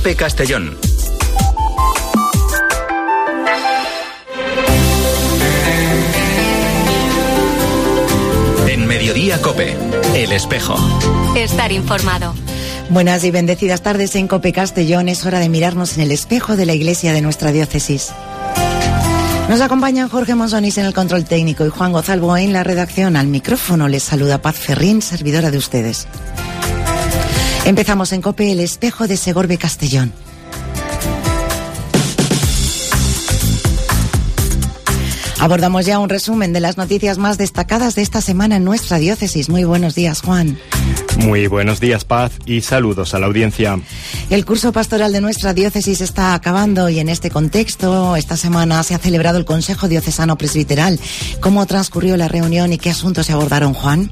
COPE Castellón. En Mediodía COPE, El Espejo. Estar informado. Buenas y bendecidas tardes en COPE Castellón. Es hora de mirarnos en el espejo de la iglesia de nuestra diócesis. Nos acompañan Jorge Monsonis en el control técnico y Juan Gozalvo en la redacción. Al micrófono les saluda Paz Ferrín, servidora de ustedes. Empezamos en COPE El Espejo de Segorbe Castellón. Abordamos ya un resumen de las noticias más destacadas de esta semana en nuestra diócesis. Muy buenos días, Juan. Muy buenos días, Paz, y saludos a la audiencia. El curso pastoral de nuestra diócesis está acabando y en este contexto, esta semana se ha celebrado el Consejo Diocesano Presbiteral. ¿Cómo transcurrió la reunión y qué asuntos se abordaron, Juan?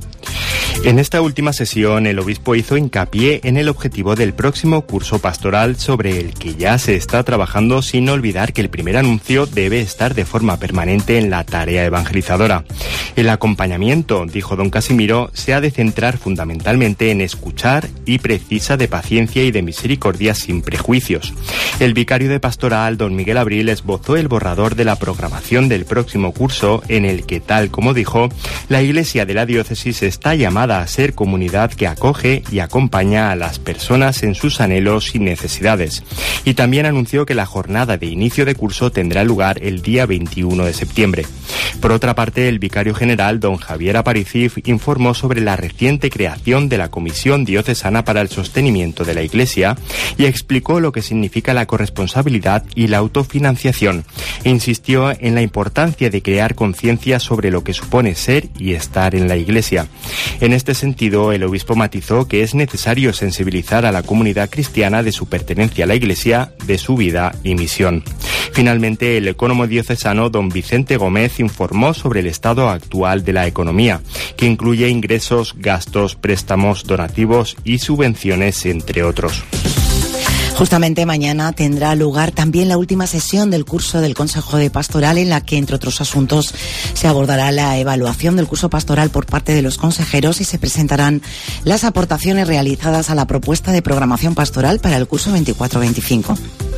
En esta última sesión, el obispo hizo hincapié en el objetivo del próximo curso pastoral, sobre el que ya se está trabajando, sin olvidar que el primer anuncio debe estar de forma permanente en la tarea evangelizadora. El acompañamiento, dijo don Casimiro, se ha de centrar fundamentalmente en escuchar y precisa de paciencia y de misericordia sin prejuicios. El vicario de pastoral, don Miguel Abril, esbozó el borrador de la programación del próximo curso, en el que, tal como dijo, la Iglesia de la diócesis está llamada a ser comunidad que acoge y acompaña a las personas en sus anhelos y necesidades. Y también anunció que la jornada de inicio de curso tendrá lugar el día 21 de septiembre. Por otra parte, el vicario general, don Javier Aparici, informó sobre la reciente creación de la Comisión Diocesana para el Sostenimiento de la Iglesia y explicó lo que significa la corresponsabilidad y la autofinanciación. Insistió en la importancia de crear conciencia sobre lo que supone ser y estar en la Iglesia. En este sentido, el obispo matizó que es necesario sensibilizar a la comunidad cristiana de su pertenencia a la Iglesia, de su vida y misión. Finalmente, el ecónomo diocesano, don Vicente Gómez, informó sobre el estado actual de la economía, que incluye ingresos, gastos, préstamos, donativos y subvenciones, entre otros. Justamente mañana tendrá lugar también la última sesión del curso del Consejo de Pastoral, en la que, entre otros asuntos, se abordará la evaluación del curso pastoral por parte de los consejeros y se presentarán las aportaciones realizadas a la propuesta de programación pastoral para el curso 24-25.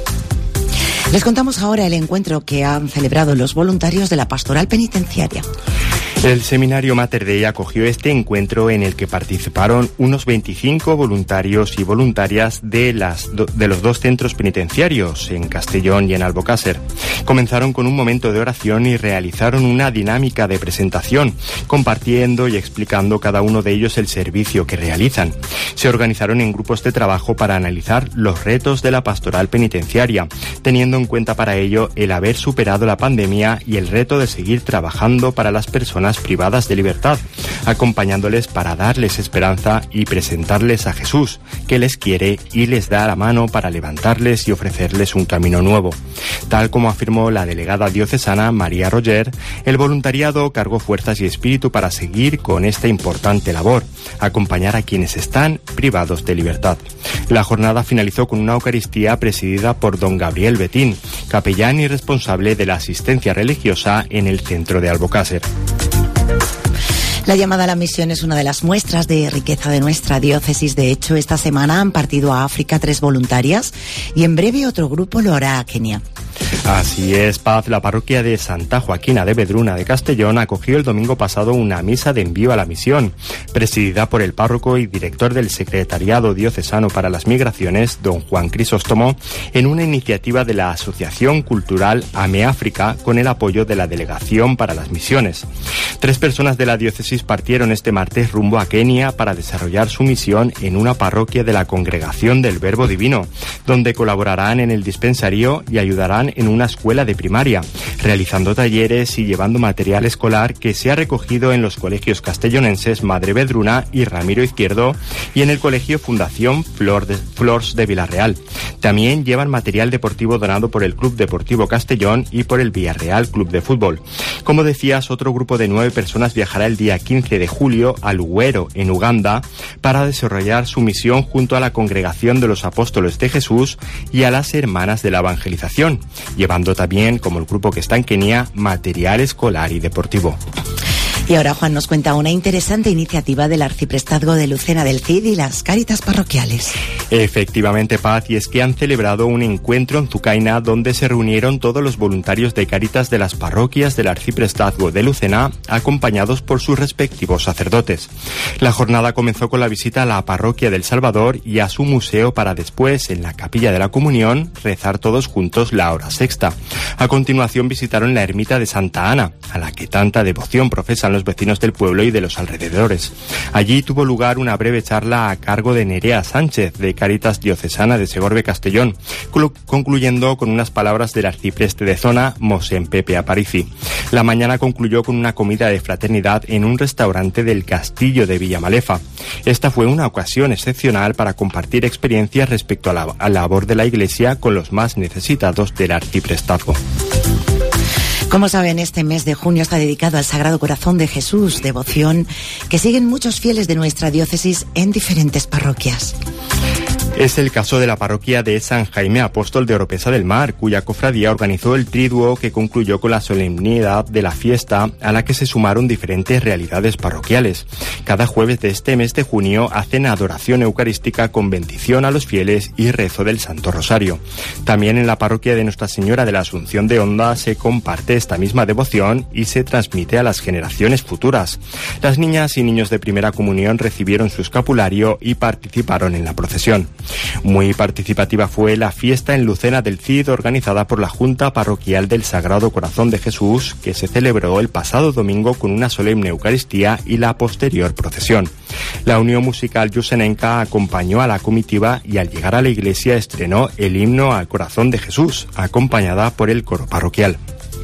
Les contamos ahora el encuentro que han celebrado los voluntarios de la Pastoral Penitenciaria. El seminario Mater Dei acogió este encuentro, en el que participaron unos 25 voluntarios y voluntarias de los dos centros penitenciarios, en Castellón y en Albocácer. Comenzaron con un momento de oración y realizaron una dinámica de presentación, compartiendo y explicando cada uno de ellos el servicio que realizan. Se organizaron en grupos de trabajo para analizar los retos de la pastoral penitenciaria, teniendo en cuenta para ello el haber superado la pandemia y el reto de seguir trabajando para las personas privadas de libertad, acompañándoles para darles esperanza y presentarles a Jesús, que les quiere y les da la mano para levantarles y ofrecerles un camino nuevo. Tal como afirmó la delegada diocesana María Roger, el voluntariado cargó fuerzas y espíritu para seguir con esta importante labor, acompañar a quienes están privados de libertad. La jornada finalizó con una Eucaristía presidida por don Gabriel Betín, capellán y responsable de la asistencia religiosa en el centro de Albocácer. La llamada a la misión es una de las muestras de riqueza de nuestra diócesis. De hecho, esta semana han partido a África 3 voluntarias y en breve otro grupo lo hará a Kenia. Así es, Paz. La parroquia de Santa Joaquina de Vedruna de Castellón acogió el domingo pasado una misa de envío a la misión, presidida por el párroco y director del Secretariado Diocesano para las Migraciones, don Juan Crisóstomo, en una iniciativa de la Asociación Cultural AME África, con el apoyo de la Delegación para las Misiones. 3 personas de la diócesis partieron este martes rumbo a Kenia para desarrollar su misión en una parroquia de la Congregación del Verbo Divino, donde colaborarán en el dispensario y ayudarán en una escuela de primaria, realizando talleres y llevando material escolar que se ha recogido en los colegios castellonenses Madre Vedruna y Ramiro Izquierdo y en el colegio Fundación Flors de Villarreal. También llevan material deportivo donado por el Club Deportivo Castellón y por el Villarreal Club de Fútbol. Como decías, otro grupo de 9 personas viajará el día 15 de julio a Luwero, en Uganda, para desarrollar su misión junto a la Congregación de los Apóstoles de Jesús y a las Hermanas de la Evangelización, llevando también, como el grupo que está en Kenia, material escolar y deportivo. Y ahora Juan nos cuenta una interesante iniciativa del Arciprestazgo de Lucena del Cid y las Cáritas parroquiales. Efectivamente, Paz, y es que han celebrado un encuentro en Zucaina donde se reunieron todos los voluntarios de Cáritas de las parroquias del Arciprestazgo de Lucena, acompañados por sus respectivos sacerdotes. La jornada comenzó con la visita a la parroquia del Salvador y a su museo para después, en la capilla de la Comunión, rezar todos juntos la hora sexta. A continuación visitaron la ermita de Santa Ana, a la que tanta devoción profesan los vecinos del pueblo y de los alrededores. Allí tuvo lugar una breve charla a cargo de Nerea Sánchez, de Cáritas Diocesana de Segorbe Castellón, concluyendo con unas palabras del arcipreste de zona, Mosén Pepe Aparici. La mañana concluyó con una comida de fraternidad en un restaurante del Castillo de Villamalefa. Esta fue una ocasión excepcional para compartir experiencias respecto a la labor de la Iglesia con los más necesitados del arciprestazgo. Como saben, este mes de junio está dedicado al Sagrado Corazón de Jesús, devoción que siguen muchos fieles de nuestra diócesis en diferentes parroquias. Es el caso de la parroquia de San Jaime Apóstol de Oropesa del Mar, cuya cofradía organizó el triduo que concluyó con la solemnidad de la fiesta, a la que se sumaron diferentes realidades parroquiales. Cada jueves de este mes de junio hacen adoración eucarística con bendición a los fieles y rezo del Santo Rosario. También en la parroquia de Nuestra Señora de la Asunción de Honda se comparte esta misma devoción y se transmite a las generaciones futuras. Las niñas y niños de primera comunión recibieron su escapulario y participaron en la procesión. Muy participativa fue la fiesta en Lucena del Cid organizada por la Junta Parroquial del Sagrado Corazón de Jesús, que se celebró el pasado domingo con una solemne Eucaristía y la posterior procesión. La Unión Musical Yusenenca acompañó a la comitiva y al llegar a la iglesia estrenó el himno al Corazón de Jesús, acompañada por el coro parroquial.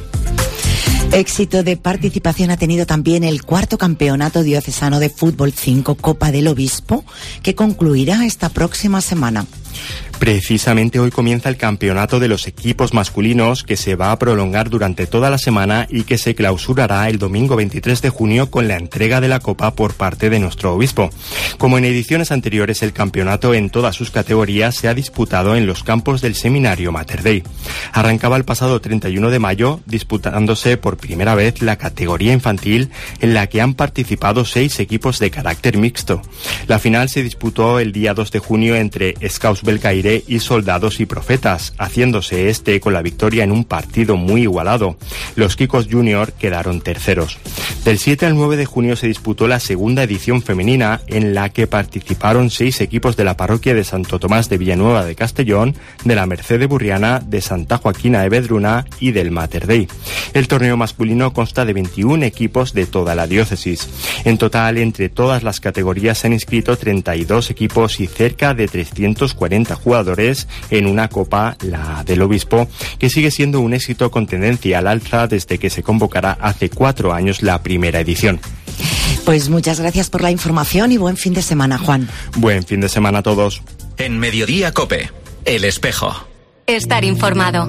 Éxito de participación ha tenido también el cuarto Campeonato Diocesano de Fútbol 5 Copa del Obispo, que concluirá esta próxima semana. Precisamente hoy comienza el campeonato de los equipos masculinos, que se va a prolongar durante toda la semana y que se clausurará el domingo 23 de junio con la entrega de la copa por parte de nuestro obispo. Como en ediciones anteriores, el campeonato en todas sus categorías se ha disputado en los campos del seminario Mater Dei. Arrancaba el pasado 31 de mayo, disputándose por primera vez la categoría infantil, en la que han participado 6 equipos de carácter mixto. La final se disputó el día 2 de junio entre Scouts Belcaire y Soldados y Profetas, haciéndose con la victoria en un partido muy igualado. Los Kikos Junior quedaron terceros. Del 7 al 9 de junio se disputó la segunda edición femenina, en la que participaron 6 equipos de la parroquia de Santo Tomás de Villanueva de Castellón, de la Merced de Burriana, de Santa Joaquina de Vedruna y del Mater Dei. El torneo masculino consta de 21 equipos de toda la diócesis. En total, entre todas las categorías se han inscrito 32 equipos y cerca de 340 jugadores en una copa, la del obispo, que sigue siendo un éxito con tendencia al alza desde que se convocará hace 4 años la primera edición. Pues muchas gracias por la información y buen fin de semana, Juan. Buen fin de semana a todos. En Mediodía COPE, El Espejo. Estar informado.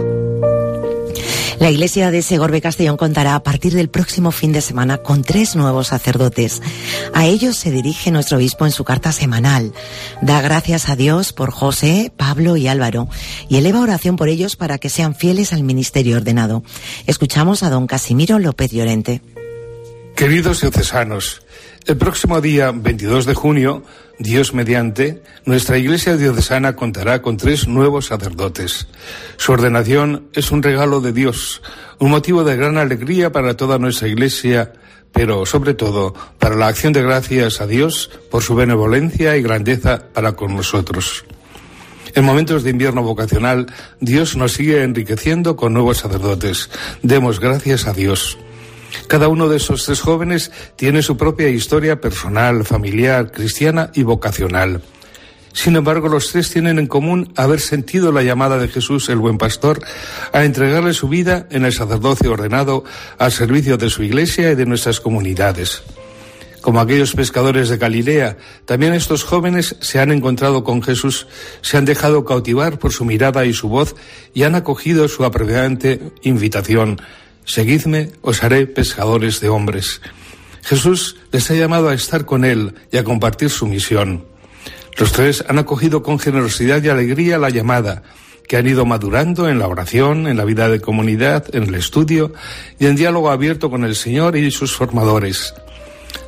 La iglesia de Segorbe Castellón contará a partir del próximo fin de semana con 3 nuevos sacerdotes. A ellos se dirige nuestro obispo en su carta semanal. Da gracias a Dios por José, Pablo y Álvaro y eleva oración por ellos para que sean fieles al ministerio ordenado. Escuchamos a don Casimiro López Llorente. Queridos diocesanos, el próximo día 22 de junio, Dios mediante, nuestra Iglesia diocesana contará con 3 nuevos sacerdotes. Su ordenación es un regalo de Dios, un motivo de gran alegría para toda nuestra Iglesia, pero sobre todo para la acción de gracias a Dios por su benevolencia y grandeza para con nosotros. En momentos de invierno vocacional, Dios nos sigue enriqueciendo con nuevos sacerdotes. Demos gracias a Dios. Cada uno de esos 3 jóvenes tiene su propia historia personal, familiar, cristiana y vocacional. Sin embargo, los 3 tienen en común haber sentido la llamada de Jesús, el buen pastor, a entregarle su vida en el sacerdocio ordenado al servicio de su iglesia y de nuestras comunidades. Como aquellos pescadores de Galilea, también estos jóvenes se han encontrado con Jesús, se han dejado cautivar por su mirada y su voz y han acogido su apremiante invitación: seguidme, os haré pescadores de hombres. Jesús les ha llamado a estar con Él y a compartir su misión. Los 3 han acogido con generosidad y alegría la llamada, que han ido madurando en la oración, en la vida de comunidad, en el estudio y en diálogo abierto con el Señor y sus formadores.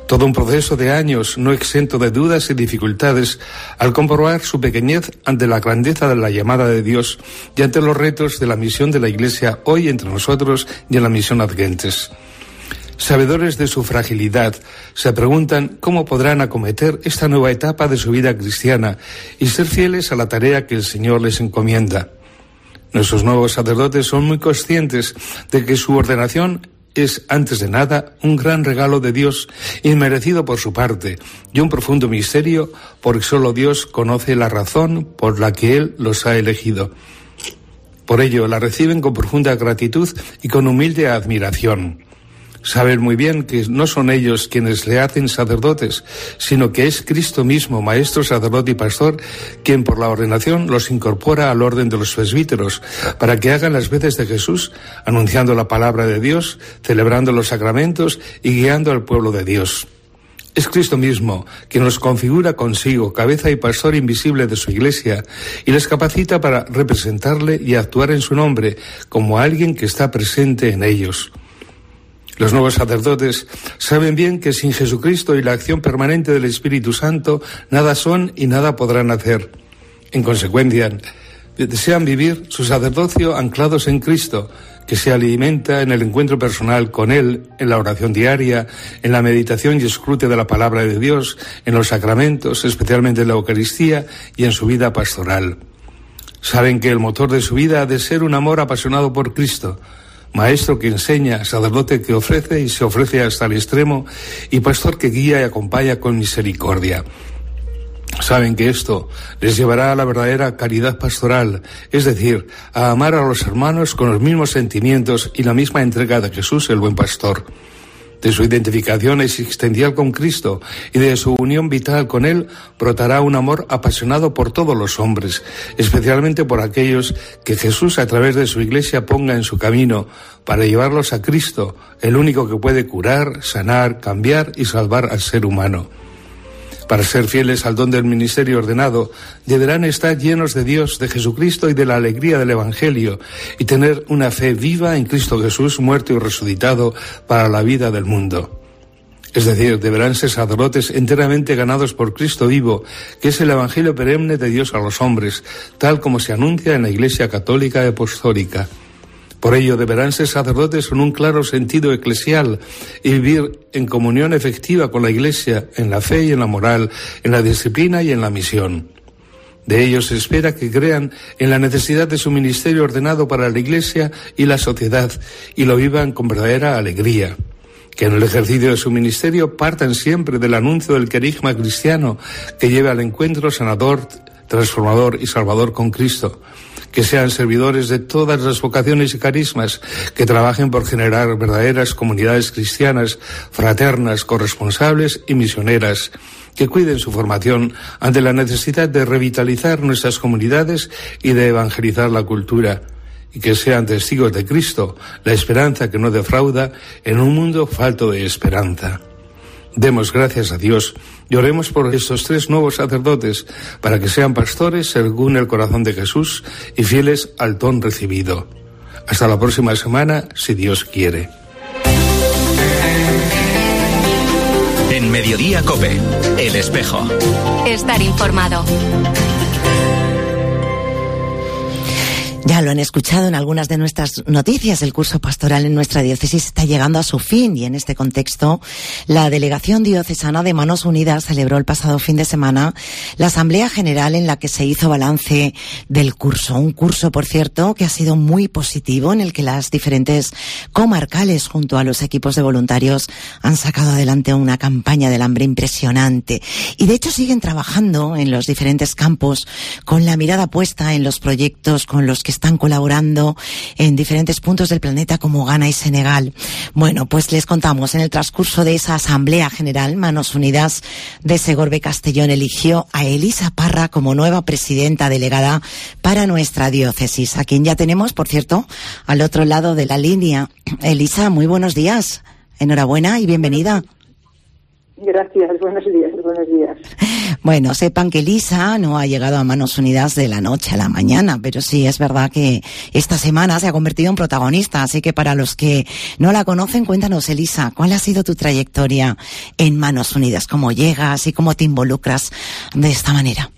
Todo un proceso de años no exento de dudas y dificultades al comprobar su pequeñez ante la grandeza de la llamada de Dios y ante los retos de la misión de la Iglesia hoy entre nosotros y en la misión Adgentes. Sabedores de su fragilidad, se preguntan cómo podrán acometer esta nueva etapa de su vida cristiana y ser fieles a la tarea que el Señor les encomienda. Nuestros nuevos sacerdotes son muy conscientes de que su ordenación es, antes de nada, un gran regalo de Dios, inmerecido por su parte, y un profundo misterio, porque solo Dios conoce la razón por la que Él los ha elegido. Por ello, la reciben con profunda gratitud y con humilde admiración. Saben muy bien que no son ellos quienes le hacen sacerdotes, sino que es Cristo mismo, maestro, sacerdote y pastor, quien por la ordenación los incorpora al orden de los presbíteros, para que hagan las veces de Jesús, anunciando la palabra de Dios, celebrando los sacramentos y guiando al pueblo de Dios. Es Cristo mismo quien los configura consigo, cabeza y pastor invisible de su Iglesia, y les capacita para representarle y actuar en su nombre, como alguien que está presente en ellos. Los nuevos sacerdotes saben bien que sin Jesucristo y la acción permanente del Espíritu Santo nada son y nada podrán hacer. En consecuencia, desean vivir su sacerdocio anclados en Cristo, que se alimenta en el encuentro personal con Él, en la oración diaria, en la meditación y escrute de la palabra de Dios, en los sacramentos, especialmente en la Eucaristía, y en su vida pastoral. Saben que el motor de su vida ha de ser un amor apasionado por Cristo, maestro que enseña, sacerdote que ofrece y se ofrece hasta el extremo, y pastor que guía y acompaña con misericordia. Saben que esto les llevará a la verdadera caridad pastoral, es decir, a amar a los hermanos con los mismos sentimientos y la misma entrega de Jesús, el buen pastor. De su identificación existencial con Cristo y de su unión vital con Él brotará un amor apasionado por todos los hombres, especialmente por aquellos que Jesús a través de su Iglesia ponga en su camino para llevarlos a Cristo, el único que puede curar, sanar, cambiar y salvar al ser humano. Para ser fieles al don del ministerio ordenado, deberán estar llenos de Dios, de Jesucristo y de la alegría del Evangelio, y tener una fe viva en Cristo Jesús, muerto y resucitado para la vida del mundo. Es decir, deberán ser sacerdotes enteramente ganados por Cristo vivo, que es el Evangelio perenne de Dios a los hombres, tal como se anuncia en la Iglesia católica y apostólica. Por ello, deberán ser sacerdotes con un claro sentido eclesial y vivir en comunión efectiva con la Iglesia, en la fe y en la moral, en la disciplina y en la misión. De ellos se espera que crean en la necesidad de su ministerio ordenado para la Iglesia y la sociedad, y lo vivan con verdadera alegría. Que en el ejercicio de su ministerio partan siempre del anuncio del querigma cristiano que lleve al encuentro sanador, transformador y salvador con Cristo. Que sean servidores de todas las vocaciones y carismas, que trabajen por generar verdaderas comunidades cristianas, fraternas, corresponsables y misioneras, que cuiden su formación ante la necesidad de revitalizar nuestras comunidades y de evangelizar la cultura, y que sean testigos de Cristo, la esperanza que no defrauda en un mundo falto de esperanza. Demos gracias a Dios y oremos por estos 3 nuevos sacerdotes para que sean pastores según el corazón de Jesús y fieles al don recibido. Hasta la próxima semana, si Dios quiere. En Mediodía COPE, El Espejo. Estar informado. Ya lo han escuchado en algunas de nuestras noticias. El curso pastoral en nuestra diócesis está llegando a su fin y en este contexto la Delegación Diocesana de Manos Unidas celebró el pasado fin de semana la Asamblea General en la que se hizo balance del curso. Un curso, por cierto, que ha sido muy positivo, en el que las diferentes comarcales junto a los equipos de voluntarios han sacado adelante una campaña del hambre impresionante. Y de hecho siguen trabajando en los diferentes campos con la mirada puesta en los proyectos con los que están colaborando en diferentes puntos del planeta como Ghana y Senegal. Bueno, pues les contamos, en el transcurso de esa Asamblea General, Manos Unidas de Segorbe Castellón eligió a Elisa Parra como nueva presidenta delegada para nuestra diócesis, a quien ya tenemos, por cierto, al otro lado de la línea. Elisa, muy buenos días. Enhorabuena y bienvenida. Gracias, buenos días. Bueno, sepan que Elisa no ha llegado a Manos Unidas de la noche a la mañana, pero sí es verdad que esta semana se ha convertido en protagonista, así que para los que no la conocen, cuéntanos, Elisa, ¿cuál ha sido tu trayectoria en Manos Unidas? ¿Cómo llegas y cómo te involucras de esta manera?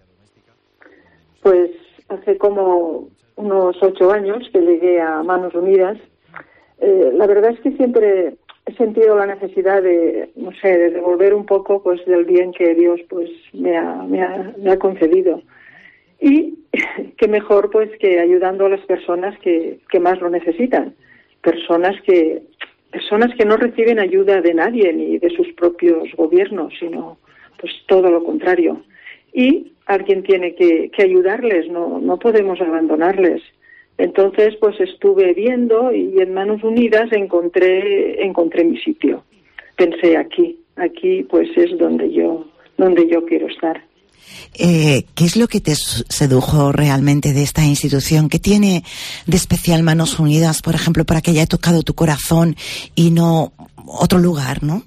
Pues hace como unos 8 años que llegué a Manos Unidas. La verdad es que siempre he sentido la necesidad de devolver un poco pues del bien que Dios pues me ha concedido. Y qué mejor pues que ayudando a las personas que más lo necesitan. Personas que no reciben ayuda de nadie ni de sus propios gobiernos, sino pues todo lo contrario. Y alguien tiene que ayudarles, no podemos abandonarles. Entonces, pues estuve viendo y en Manos Unidas encontré mi sitio. Pensé aquí pues es donde yo quiero estar. ¿Qué es lo que te sedujo realmente de esta institución? ¿Qué tiene de especial Manos Unidas, por ejemplo, para que haya tocado tu corazón y no otro lugar, no?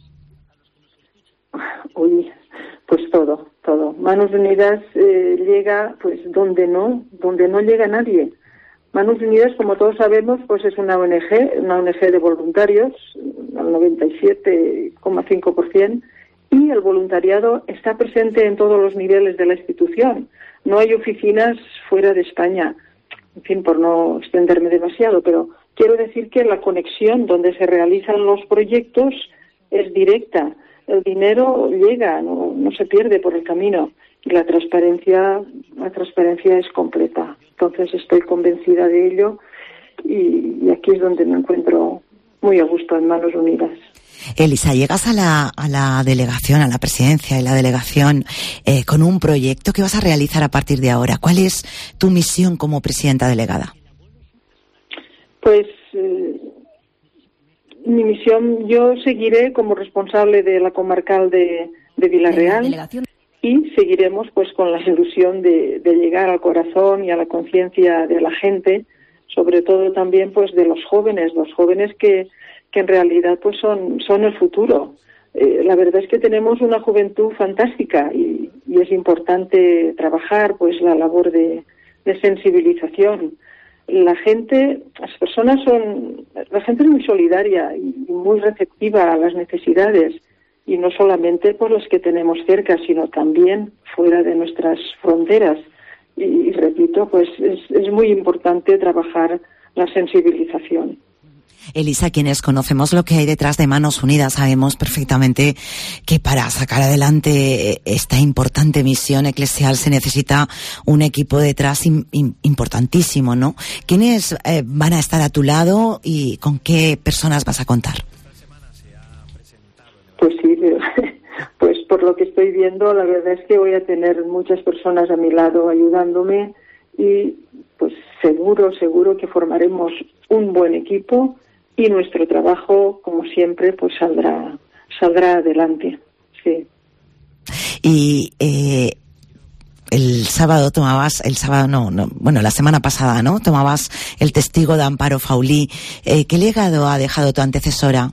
Uy, pues todo. Manos Unidas llega pues donde no llega nadie. Manos Unidas, como todos sabemos, pues es una ONG de voluntarios, al 97,5%, y el voluntariado está presente en todos los niveles de la institución. No hay oficinas fuera de España, en fin, por no extenderme demasiado, pero quiero decir que la conexión donde se realizan los proyectos es directa. El dinero llega, no se pierde por el camino, y la transparencia es completa. Entonces estoy convencida de ello y aquí es donde me encuentro muy a gusto en Manos Unidas. Elisa, llegas a la delegación, a la presidencia de la delegación con un proyecto que vas a realizar a partir de ahora. ¿Cuál es tu misión como presidenta delegada? Pues mi misión, yo seguiré como responsable de la comarcal de Vila-real. Y seguiremos pues con la ilusión de llegar al corazón y a la conciencia de la gente, sobre todo también pues de los jóvenes que en realidad pues son el futuro. La verdad es que tenemos una juventud fantástica y es importante trabajar pues la labor de sensibilización. La gente es muy solidaria y muy receptiva a las necesidades. Y no solamente por los que tenemos cerca, sino también fuera de nuestras fronteras. Y repito, pues es muy importante trabajar la sensibilización. Elisa, quienes conocemos lo que hay detrás de Manos Unidas, sabemos perfectamente que para sacar adelante esta importante misión eclesial se necesita un equipo detrás importantísimo, ¿no? ¿Quiénes van a estar a tu lado y con qué personas vas a contar? Pues sí, pues por lo que estoy viendo, la verdad es que voy a tener muchas personas a mi lado ayudándome y pues seguro que formaremos un buen equipo y nuestro trabajo, como siempre, pues saldrá adelante. Sí. Y la semana pasada, ¿no? Tomabas el testigo de Amparo Faulí. ¿Qué legado ha dejado tu antecesora?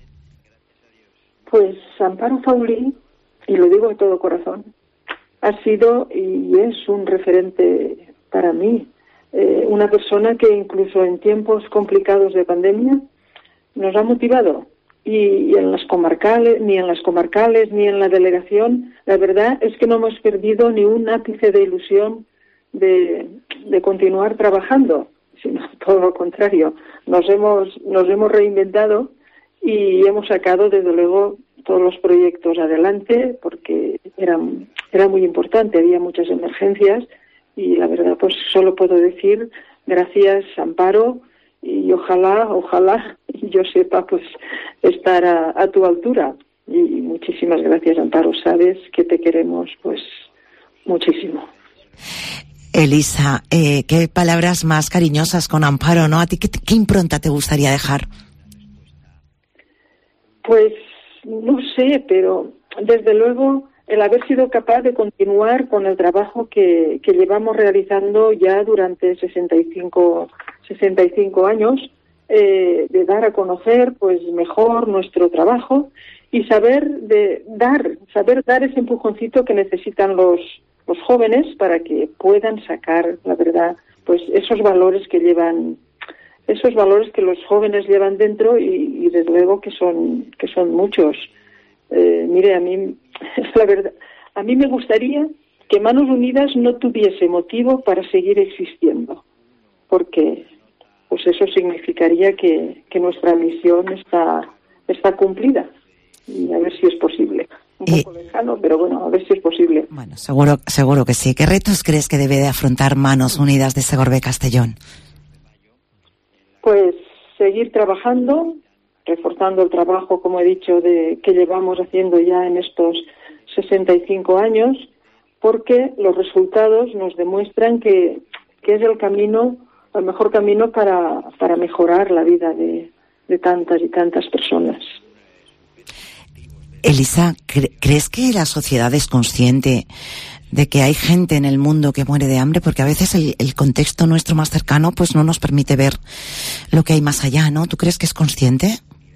Pues Amparo Faulí, y lo digo de todo corazón, ha sido y es un referente para mí. Una persona que incluso en tiempos complicados de pandemia nos ha motivado. Y en las comarcales, ni en la delegación, la verdad es que no hemos perdido ni un ápice de ilusión de continuar trabajando, sino todo lo contrario. Nos hemos reinventado y hemos sacado desde luego todos los proyectos adelante porque era muy importante, había muchas emergencias y la verdad pues solo puedo decir gracias Amparo y ojalá yo sepa pues estar a tu altura y muchísimas gracias Amparo, sabes que te queremos pues muchísimo. Elisa, qué palabras más cariñosas con Amparo, ¿no? ¿A ti qué impronta te gustaría dejar? Pues no sé, pero desde luego el haber sido capaz de continuar con el trabajo que llevamos realizando ya durante 65 años, de dar a conocer pues mejor nuestro trabajo y saber dar ese empujoncito que necesitan los jóvenes para que puedan sacar, la verdad, pues esos valores que los jóvenes llevan dentro y desde luego que son muchos. Mire, a mí la verdad, a mí me gustaría que Manos Unidas no tuviese motivo para seguir existiendo, porque pues eso significaría que nuestra misión está cumplida. Y a ver si es posible. Un poco lejano, pero bueno, a ver si es posible. Bueno, seguro que sí. ¿Qué retos crees que debe de afrontar Manos Unidas de Segorbe Castellón? Pues seguir trabajando, reforzando el trabajo, como he dicho, que llevamos haciendo ya en estos 65 años, porque los resultados nos demuestran que es el mejor camino para mejorar la vida de tantas y tantas personas. Elisa, ¿crees que la sociedad es consciente de que hay gente en el mundo que muere de hambre? Porque a veces el contexto nuestro más cercano pues no nos permite ver lo que hay más allá, ¿no? ¿Tú crees que es consciente?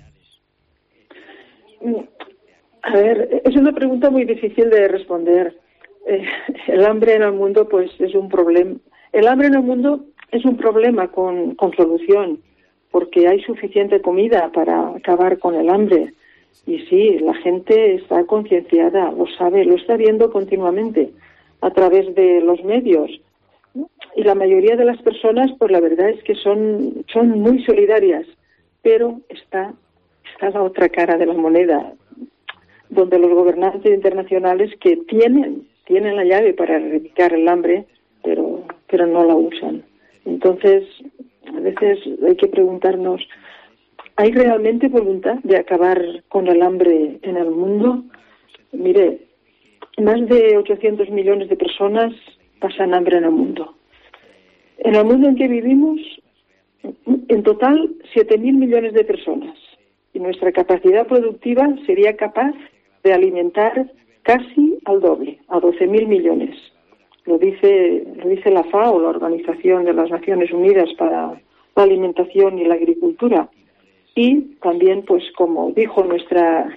A ver, es una pregunta muy difícil de responder. El hambre en el mundo pues es un problema. El hambre en el mundo es un problema con solución, porque hay suficiente comida para acabar con el hambre. Y sí, la gente está concienciada, lo sabe, lo está viendo continuamente a través de los medios. Y la mayoría de las personas, pues la verdad es que son muy solidarias. Pero está la otra cara de la moneda, donde los gobernantes internacionales que tienen la llave para erradicar el hambre, pero no la usan. Entonces, a veces hay que preguntarnos, ¿hay realmente voluntad de acabar con el hambre en el mundo? Mire, más de 800 millones de personas pasan hambre en el mundo. En el mundo en que vivimos, en total, 7.000 millones de personas. Y nuestra capacidad productiva sería capaz de alimentar casi al doble, a 12.000 millones. Lo dice la FAO, la Organización de las Naciones Unidas para la Alimentación y la Agricultura. Y también, pues como dijo nuestra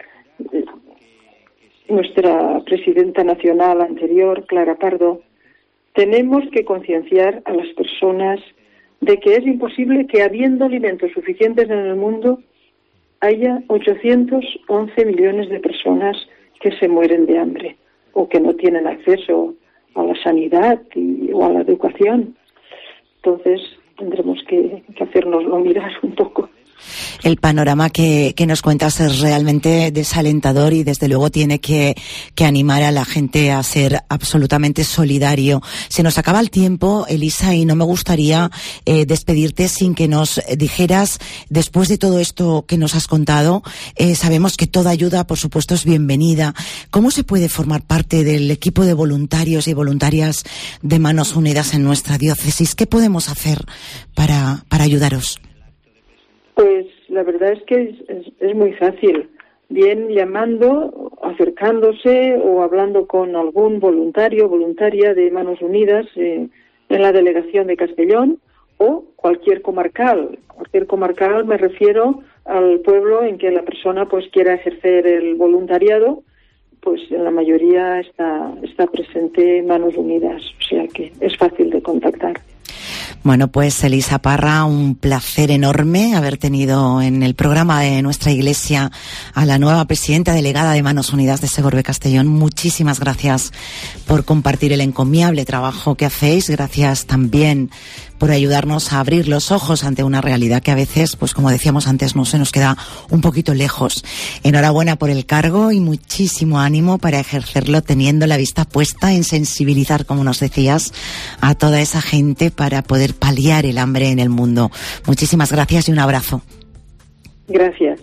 presidenta nacional anterior, Clara Pardo, tenemos que concienciar a las personas de que es imposible que, habiendo alimentos suficientes en el mundo, haya 811 millones de personas que se mueren de hambre o que no tienen acceso a la sanidad o a la educación. Entonces tendremos que hacernoslo mirar un poco. El panorama que nos cuentas es realmente desalentador y desde luego tiene que animar a la gente a ser absolutamente solidario. Se nos acaba el tiempo, Elisa, y no me gustaría despedirte sin que nos dijeras, después de todo esto que nos has contado, sabemos que toda ayuda, por supuesto, es bienvenida. ¿Cómo se puede formar parte del equipo de voluntarios y voluntarias de Manos Unidas en nuestra diócesis? ¿Qué podemos hacer para ayudaros? Pues la verdad es que es muy fácil. Bien llamando, acercándose o hablando con algún voluntaria de Manos Unidas en la delegación de Castellón o cualquier comarcal. Cualquier comarcal me refiero al pueblo en que la persona pues quiera ejercer el voluntariado, pues en la mayoría está presente Manos Unidas, o sea que es fácil de contactar. Bueno, pues Elisa Parra, un placer enorme haber tenido en el programa de nuestra iglesia a la nueva presidenta delegada de Manos Unidas de Segorbe Castellón. Muchísimas gracias por compartir el encomiable trabajo que hacéis. Gracias también por ayudarnos a abrir los ojos ante una realidad que a veces, pues como decíamos antes, no se nos queda un poquito lejos. Enhorabuena por el cargo y muchísimo ánimo para ejercerlo teniendo la vista puesta en sensibilizar, como nos decías, a toda esa gente para poder paliar el hambre en el mundo. Muchísimas gracias y un abrazo. Gracias.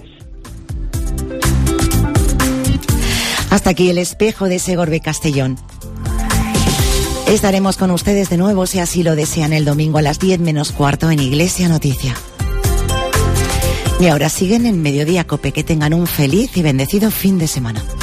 Hasta aquí el espejo de Segorbe Castellón. Estaremos con ustedes de nuevo, si así lo desean, el domingo a las 10 menos cuarto en Iglesia Noticia. Y ahora siguen en Mediodía Cope. Que tengan un feliz y bendecido fin de semana.